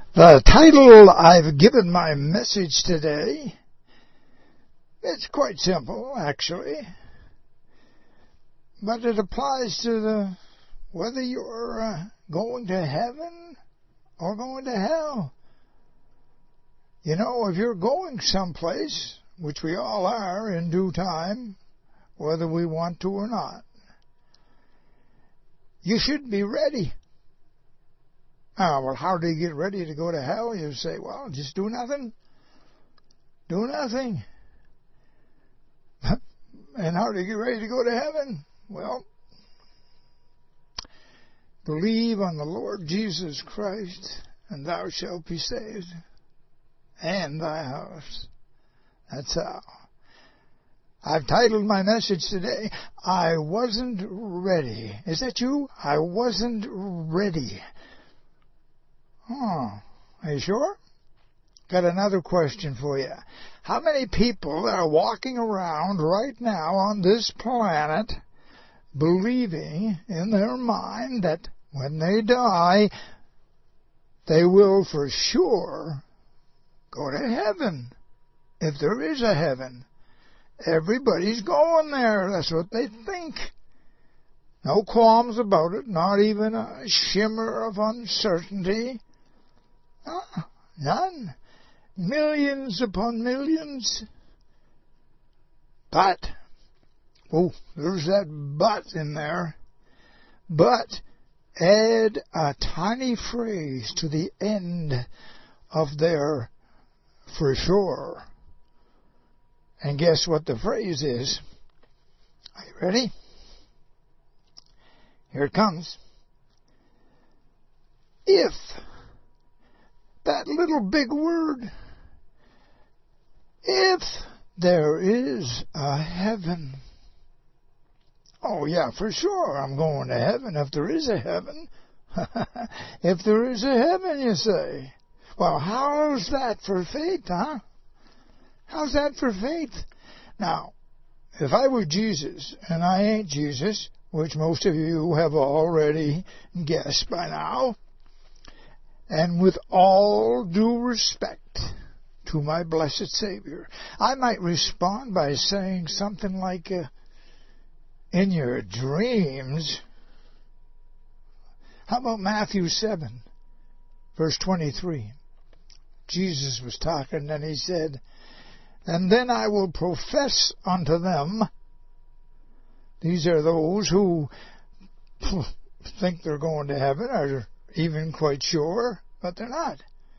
The title I've given my message today, it's quite simple, actually, but it applies to whether you're going to heaven or going to hell. You know, if you're going someplace, which we all are in due time, whether we want to or not, you should be ready. Well, how do you get ready to go to hell? You say, well, just do nothing. Do nothing. And how do you get ready to go to heaven? Well, believe on the Lord Jesus Christ, and thou shalt be saved, and thy house. That's how. I've titled my message today, I Wasn't Ready. Is that you? I wasn't ready. Oh, are you sure? Got another question for you. How many people are walking around right now on this planet believing in their mind that when they die, they will for sure go to heaven? If there is a heaven. Everybody's going there. That's what they think. No qualms about it. Not even a shimmer of uncertainty. None. Millions upon millions. But, there's that but in there. But, add a tiny phrase to the end of their for sure. And guess what the phrase is? Are you ready? Here it comes. If. That little big word. If there is a heaven. Oh, yeah, for sure, I'm going to heaven if there is a heaven. If there is a heaven, you say. Well, how's that for faith, huh? How's that for faith? Now, if I were Jesus, and I ain't Jesus, which most of you have already guessed by now, and with all due respect to my blessed Savior, I might respond by saying something like, in your dreams. How about Matthew 7, verse 23? Jesus was talking, and he said, and then I will profess unto them, these are those who think they're going to heaven, or even quite sure, but they're not.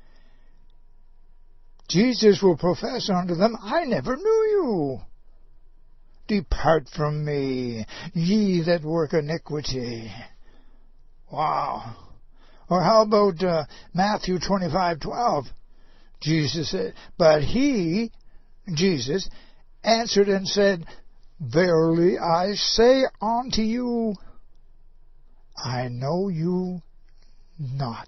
Jesus will profess unto them, I never knew you. Depart from me, ye that work iniquity. Wow. Or how about Matthew 25:12? Jesus said, but he, Jesus, answered and said, verily I say unto you, I know you not.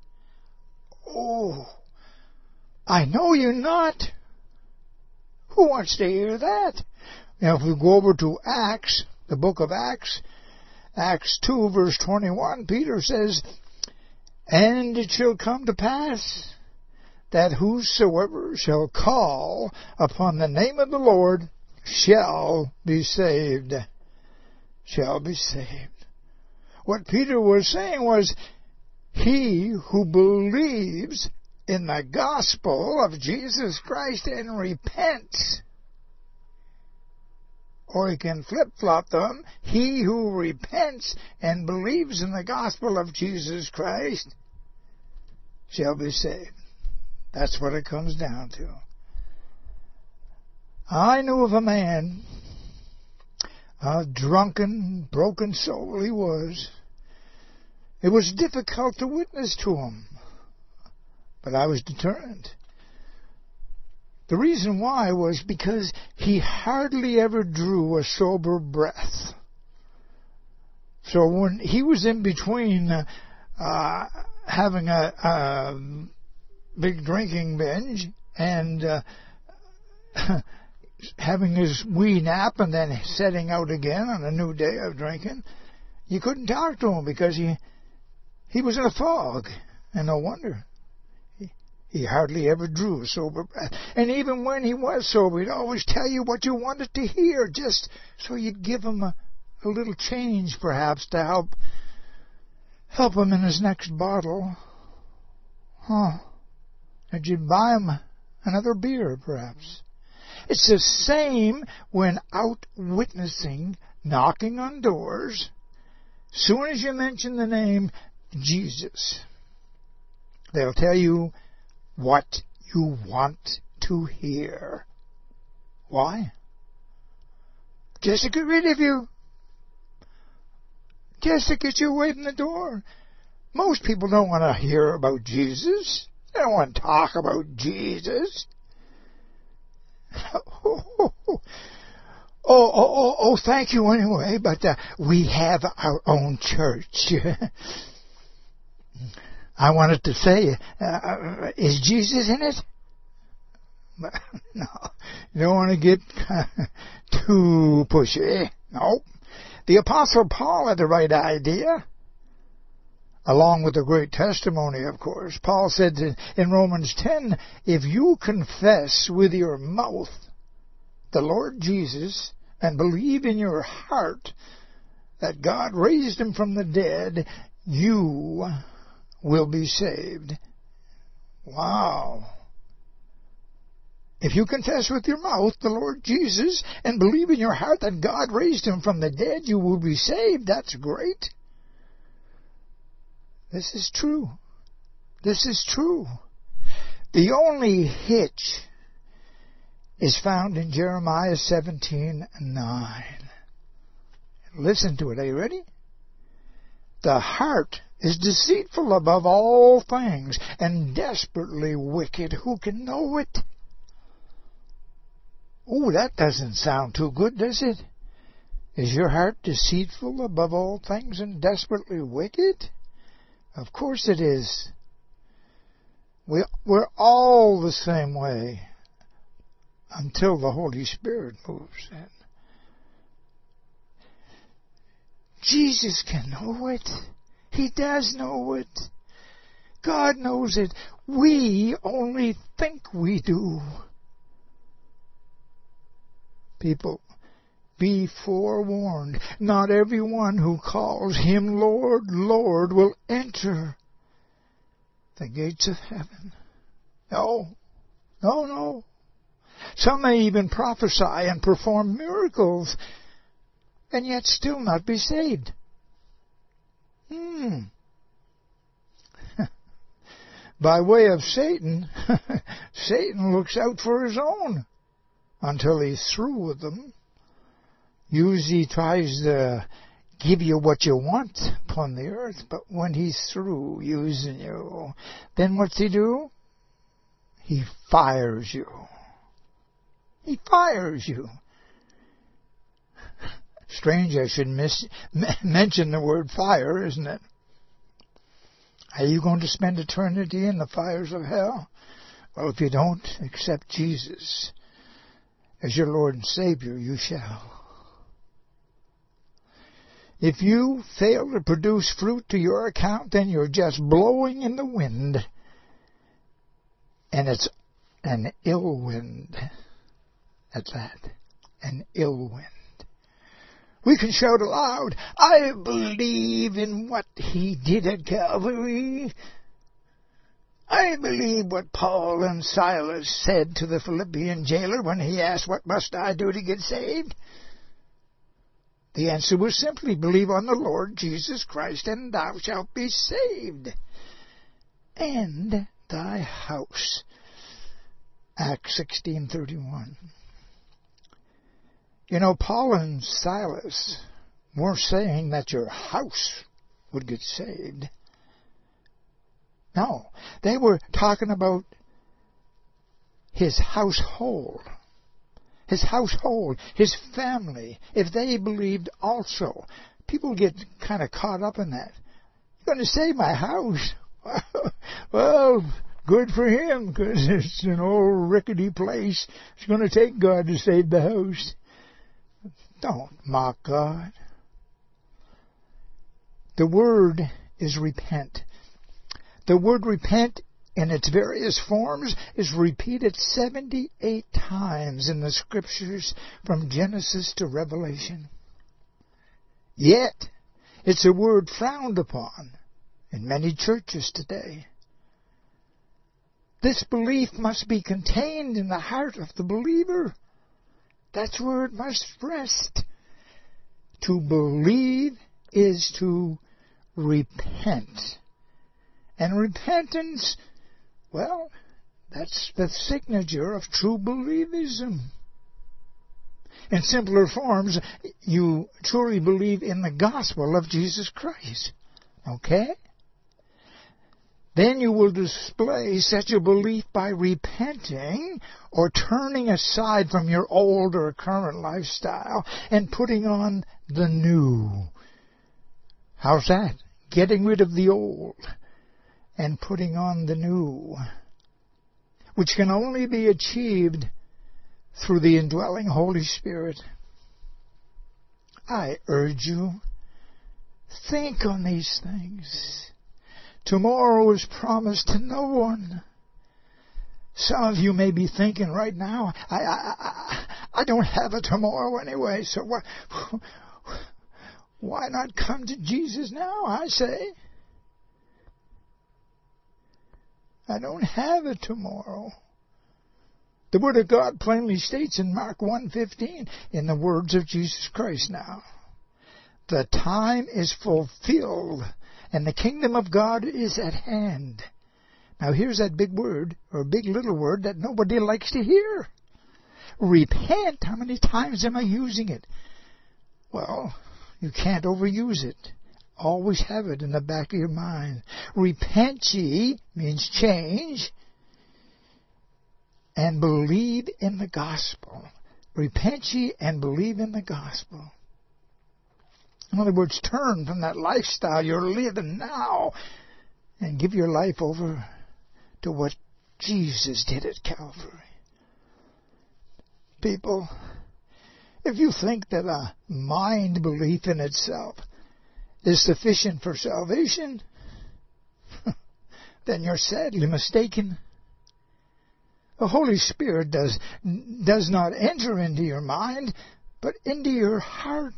Oh, I know you not. Who wants to hear that? Now, if we go over to Acts, the book of Acts, Acts 2, verse 21, Peter says, and it shall come to pass that whosoever shall call upon the name of the Lord shall be saved. Shall be saved. What Peter was saying was, he who believes in the gospel of Jesus Christ and repents, or he can flip-flop them, he who repents and believes in the gospel of Jesus Christ shall be saved. That's what it comes down to. I knew of a man, a drunken, broken soul he was. It was difficult to witness to him, but I was determined. The reason why was because he hardly ever drew a sober breath. So when he was in between having a big drinking binge and having his wee nap and then setting out again on a new day of drinking, you couldn't talk to him because he was in a fog. And no wonder. He hardly ever drew a sober breath. And even when he was sober, he'd always tell you what you wanted to hear, just so you'd give him a little change, perhaps, to help him in his next bottle. And you'd buy him another beer, perhaps. It's the same when out witnessing, knocking on doors. Soon as you mention the name Jesus, they'll tell you what you want to hear. Why? Just to get rid of you. Just to get you away from the door. Most people don't want to hear about Jesus. They don't want to talk about Jesus. Thank you anyway, but we have our own church. I wanted to say, is Jesus in it? No, you don't want to get too pushy. No. The Apostle Paul had the right idea, along with a great testimony, of course. Paul said in Romans 10, if you confess with your mouth the Lord Jesus and believe in your heart that God raised him from the dead, you will be saved. Wow. If you confess with your mouth the Lord Jesus and believe in your heart that God raised him from the dead, you will be saved. That's great. This is true. This is true. The only hitch is found in Jeremiah 17:9. Listen to it. Are you ready? The heart is deceitful above all things and desperately wicked. Who can know it? Oh, that doesn't sound too good, does it? Is your heart deceitful above all things and desperately wicked? Of course it is. We're all the same way until the Holy Spirit moves in. Jesus can know it. He does know it. God knows it. We only think we do. People, be forewarned. Not everyone who calls him Lord, Lord will enter the gates of heaven. No. Some may even prophesy and perform miracles and yet still not be saved. By way of Satan, Satan looks out for his own until he's through with them. Usually tries to give you what you want upon the earth, but when he's through using you, then what's he do? He fires you. He fires you. Strange I should mention the word fire, isn't it? Are you going to spend eternity in the fires of hell? Well, if you don't accept Jesus as your Lord and Savior, you shall. If you fail to produce fruit to your account, then you're just blowing in the wind. And it's an ill wind. That's that. An ill wind. We can shout aloud, I believe in what he did at Calvary. I believe what Paul and Silas said to the Philippian jailer when he asked, what must I do to get saved? The answer was simply, believe on the Lord Jesus Christ, and thou shalt be saved, and thy house. Acts 16:31. You know, Paul and Silas weren't saying that your house would get saved. No, they were talking about his household. His household, his family, if they believed also. People get kind of caught up in that. You're going to save my house? Well, good for him, because it's an old rickety place. It's going to take God to save the house. Don't mock God. The word is repent. The word repent in its various forms is repeated 78 times in the Scriptures from Genesis to Revelation. Yet, it's a word frowned upon in many churches today. This belief must be contained in the heart of the believer. That's where it must rest. To believe is to repent. And repentance, well, that's the signature of true believism. In simpler forms, you truly believe in the gospel of Jesus Christ. Okay? Then you will display such a belief by repenting or turning aside from your old or current lifestyle and putting on the new. How's that? Getting rid of the old and putting on the new, which can only be achieved through the indwelling Holy Spirit. I urge you, think on these things. Tomorrow is promised to no one. Some of you may be thinking right now, I don't have a tomorrow anyway, so why not come to Jesus now, I say? I don't have a tomorrow. The Word of God plainly states in Mark 1:15, in the words of Jesus Christ now, the time is fulfilled and the kingdom of God is at hand. Now here's that big word, or big little word, that nobody likes to hear. Repent. How many times am I using it? Well, you can't overuse it. Always have it in the back of your mind. Repent ye means change, and believe in the gospel. Repent ye and believe in the gospel. In other words, turn from that lifestyle you're living now and give your life over to what Jesus did at Calvary. People, if you think that a mind belief in itself is sufficient for salvation, then you're sadly mistaken. The Holy Spirit does not enter into your mind, but into your heart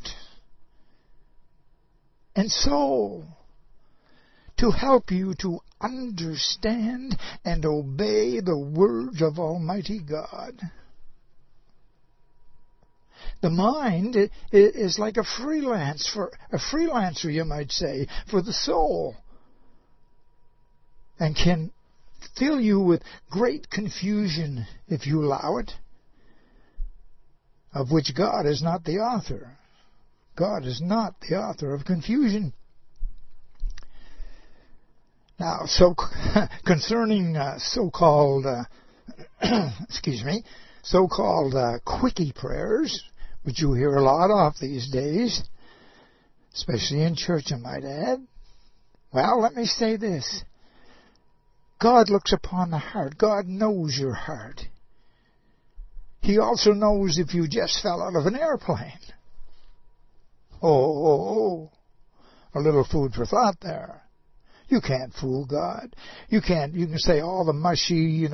and soul to help you to understand and obey the words of Almighty God. The mind is like a freelancer, you might say, for the soul, and can fill you with great confusion if you allow it, of which God is not the author. God is not the author of confusion. Now, concerning so-called quickie prayers, which you hear a lot of these days, especially in church, I might add. Well, let me say this. God looks upon the heart. God knows your heart. He also knows if you just fell out of an airplane. Oh, a little food for thought there. You can't fool God. You can say all the mushy,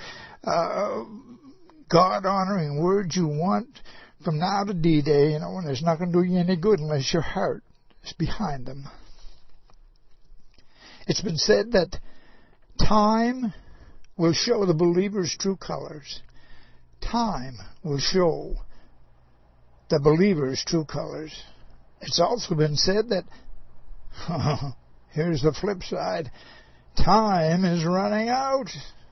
God-honoring words you want from now to D-Day, and it's not going to do you any good unless your heart is behind them. It's been said that time will show the believer's true colors. Time will show the believer's true colors. It's also been said that, here's the flip side, time is running out.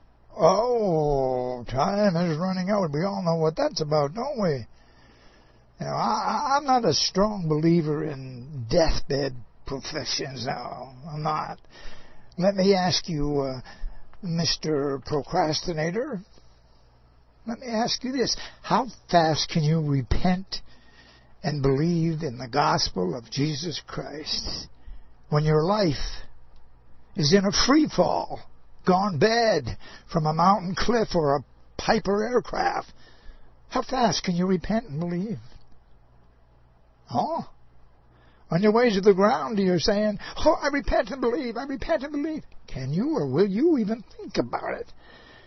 Oh, time is running out. We all know what that's about, don't we? I'm not a strong believer in deathbed professions now. I'm not. Let me ask you, Mr. Procrastinator, let me ask you this. How fast can you repent and believe in the gospel of Jesus Christ when your life is in a free fall, gone bad from a mountain cliff or a Piper aircraft? How fast can you repent and believe? Oh? On your way to the ground, you're saying, oh, I repent and believe, I repent and believe. Can you or will you even think about it?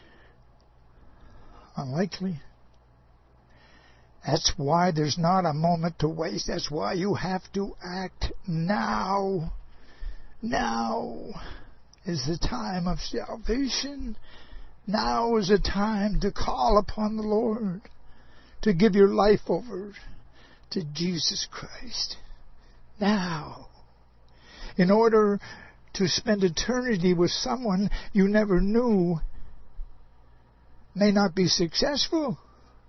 Unlikely. That's why there's not a moment to waste. That's why you have to act now. Now is the time of salvation. Now is the time to call upon the Lord, to give your life over to Jesus Christ. Now. In order to spend eternity with someone you never knew may not be successful.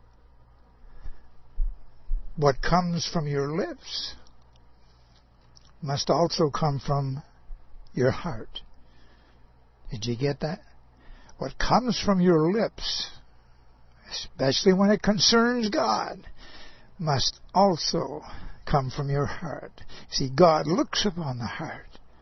What comes from your lips must also come from your heart. Did you get that? What comes from your lips, especially when it concerns God, must also come from your heart. See, God looks upon the heart.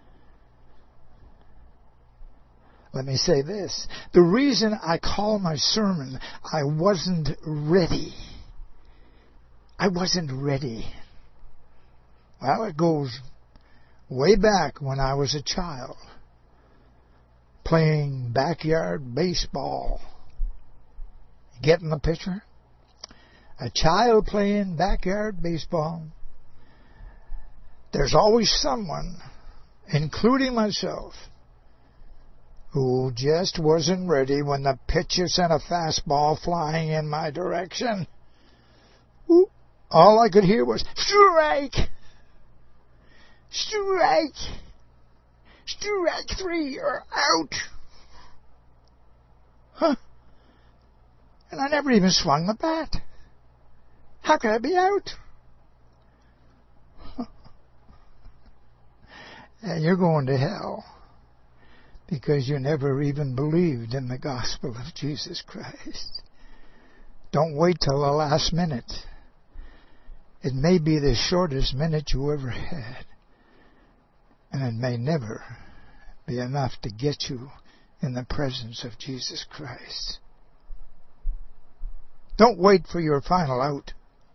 Let me say this. The reason I call my sermon, I wasn't ready. I wasn't ready. Well, it goes way back when I was a child, playing backyard baseball. Getting the picture? A child playing backyard baseball. There's always someone, including myself, who just wasn't ready when the pitcher sent a fastball flying in my direction. Ooh, all I could hear was, strike! Strike! Strike 3, you're out! Huh? And I never even swung the bat. How could I be out? And you're going to hell because you never even believed in the gospel of Jesus Christ. Don't wait till the last minute. It may be the shortest minute you ever had, and it may never be enough to get you in the presence of Jesus Christ. Don't wait for your final out.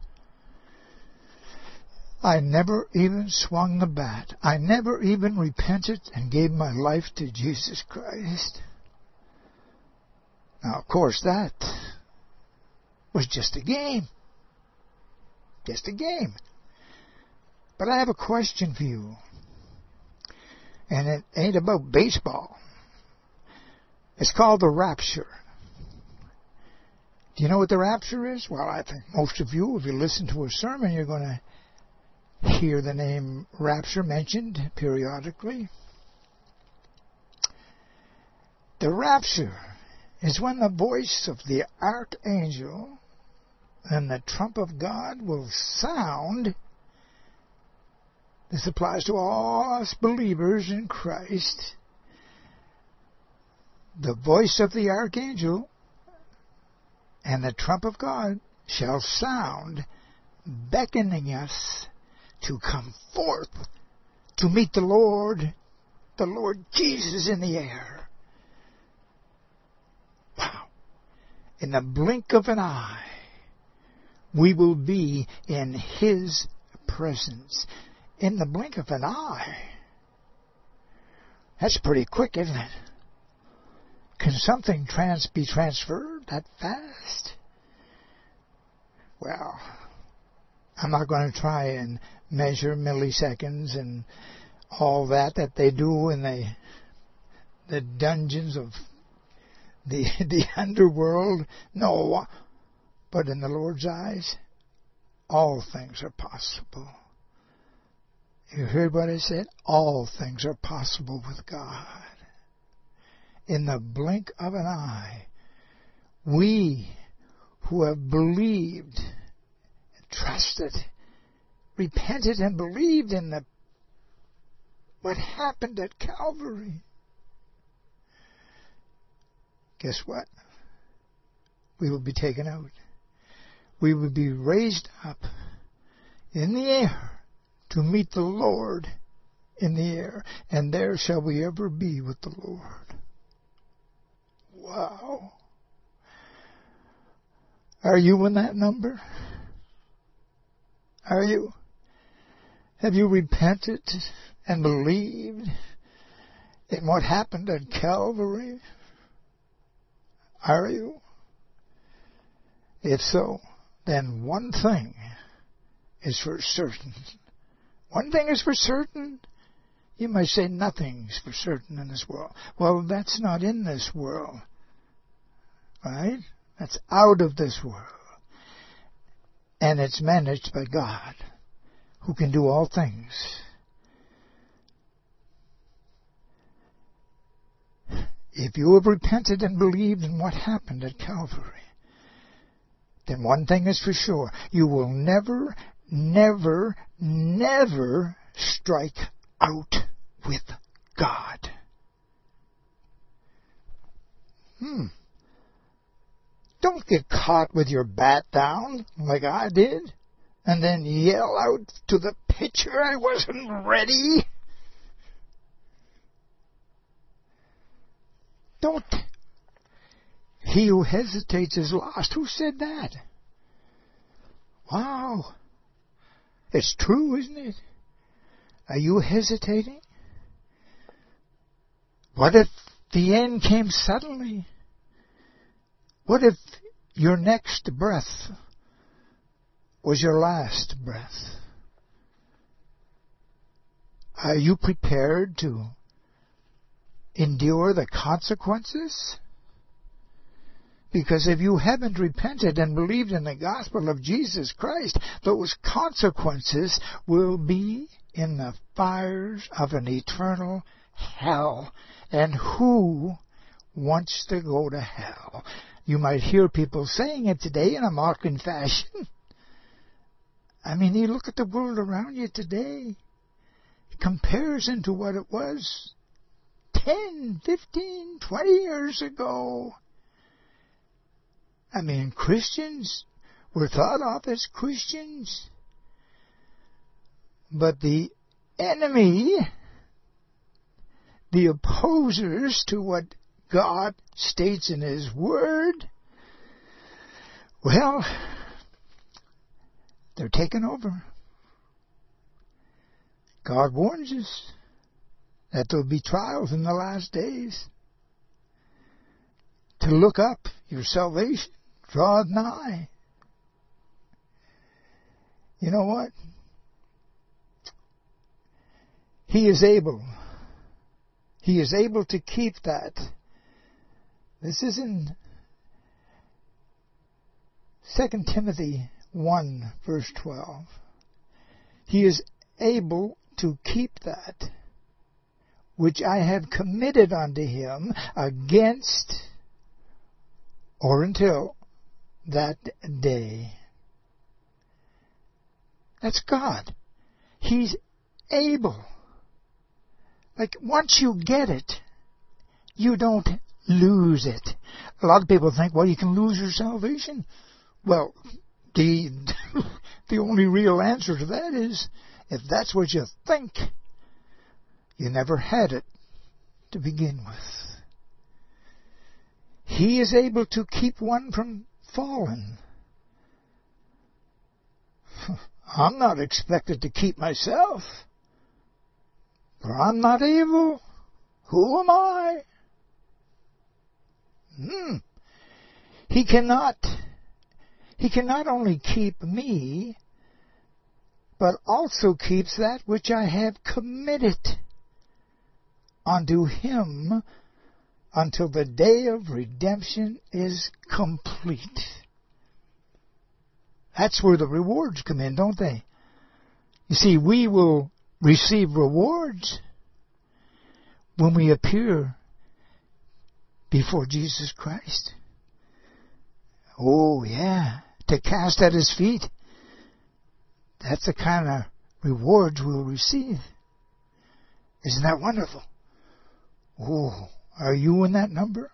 I never even swung the bat. I never even repented and gave my life to Jesus Christ. Now, of course, that was just a game. Just a game. But I have a question for you. And it ain't about baseball. It's called the rapture. Do you know what the rapture is? Well, I think most of you, if you listen to a sermon, you're going to hear the name rapture mentioned periodically. The rapture is when the voice of the archangel and the trump of God will sound. This applies to all us believers in Christ. The voice of the archangel and the trump of God shall sound, beckoning us to come forth to meet the Lord Jesus in the air. Wow. In the blink of an eye, we will be in His presence. In the blink of an eye. That's pretty quick, isn't it? Can something be transferred that fast? Well, I'm not going to try and measure milliseconds and all that they do in the dungeons of the underworld. No, but in the Lord's eyes, all things are possible. You heard what I said? All things are possible with God. In the blink of an eye, we who have believed, trusted, repented and believed in what happened at Calvary. Guess what? We will be taken out. We will be raised up in the air to meet the Lord in the air, and there shall we ever be with the Lord. Wow. Are you in that number? Are you? Have you repented and believed in what happened at Calvary? Are you? If so, then one thing is for certain. One thing is for certain. You might say nothing's for certain in this world. Well, that's not in this world. Right? That's out of this world. And it's managed by God, who can do all things. If you have repented and believed in what happened at Calvary, then one thing is for sure. You will never, never, never strike out with God. Don't get caught with your bat down like I did and then yell out to the pitcher I wasn't ready. Don't. He who hesitates is lost. Who said that? Wow. It's true, isn't it? Are you hesitating? What if the end came suddenly? What if your next breath was your last breath? Are you prepared to endure the consequences? Because if you haven't repented and believed in the gospel of Jesus Christ, those consequences will be in the fires of an eternal hell. And who wants to go to hell? You might hear people saying it today in a mocking fashion. I mean, you look at the world around you today. Comparison to what it was 10, 15, 20 years ago. I mean, Christians were thought of as Christians. But the enemy, the opposers to what God states in His Word, well, they're taken over. God warns us that there will be trials in the last days. To look up, your salvation draweth nigh. You know what? He is able. He is able to keep that. This is in 2 Timothy 1, verse 12. He is able to keep that which I have committed unto him against or until that day. That's God. He's able. Like, once you get it, you don't lose it. A lot of people think, well, you can lose your salvation. Well, the only real answer to that is, if that's what you think, you never had it to begin with. He is able to keep one from falling. I'm not expected to keep myself, for I'm not able. Who am I? He cannot only keep me, but also keeps that which I have committed unto him until the day of redemption is complete. That's where the rewards come in, don't they? You see, we will receive rewards when we appear before Jesus Christ. Oh, yeah. To cast at His feet. That's the kind of rewards we'll receive. Isn't that wonderful? Oh, are you in that number?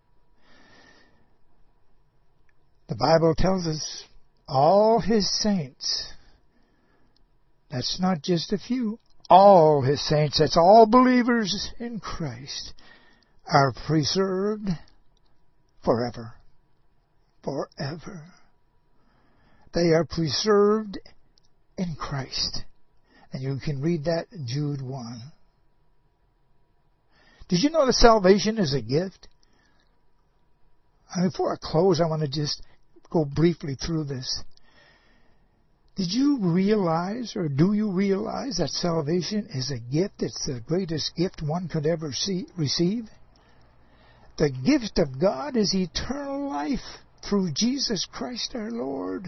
The Bible tells us all His saints, that's not just a few, all His saints, that's all believers in Christ, are preserved forever. Forever. They are preserved in Christ. And you can read that in Jude 1. Did you know that salvation is a gift? Before I close, I want to just go briefly through this. Did you realize, or do you realize, that salvation is a gift? It's the greatest gift one could ever receive. The gift of God is eternal life through Jesus Christ our Lord.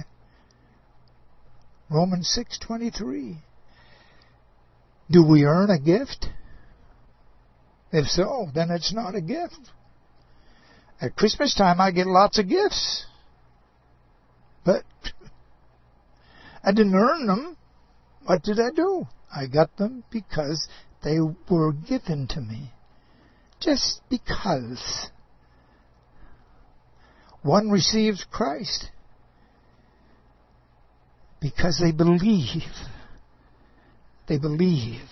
Romans 6:23. Do we earn a gift? If so, then it's not a gift. At Christmas time, I get lots of gifts. But I didn't earn them. What did I do? I got them because they were given to me. Just because. One receives Christ because they believe. They believe.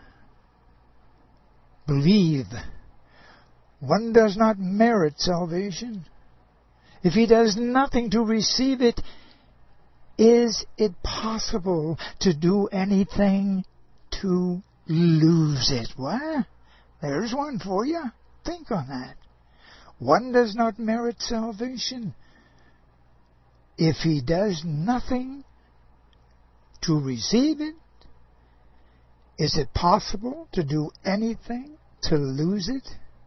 Believe. One does not merit salvation. If he does nothing to receive it, is it possible to do anything to lose it? What? There's one for you. Think on that. One does not merit salvation. If he does nothing to receive it, is it possible to do anything to lose it?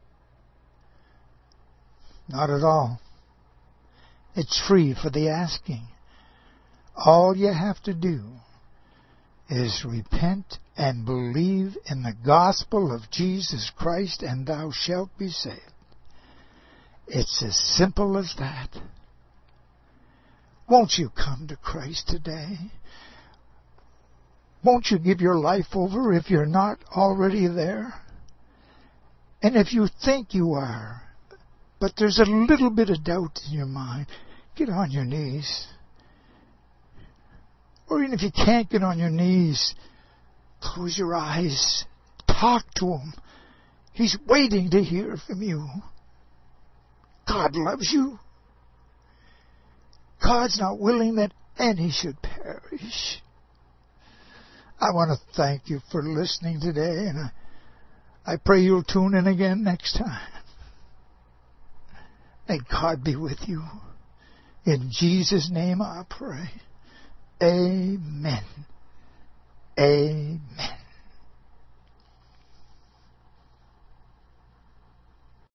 Not at all. It's free for the asking. All you have to do is repent and believe in the gospel of Jesus Christ, and thou shalt be saved. It's as simple as that. Won't you come to Christ today? Won't you give your life over if you're not already there? And if you think you are, but there's a little bit of doubt in your mind, get on your knees. Or even if you can't get on your knees, close your eyes. Talk to him. He's waiting to hear from you. God loves you. God's not willing that any should perish. I want to thank you for listening today, and I pray you'll tune in again next time. May God be with you. In Jesus' name I pray. Amen. Amen.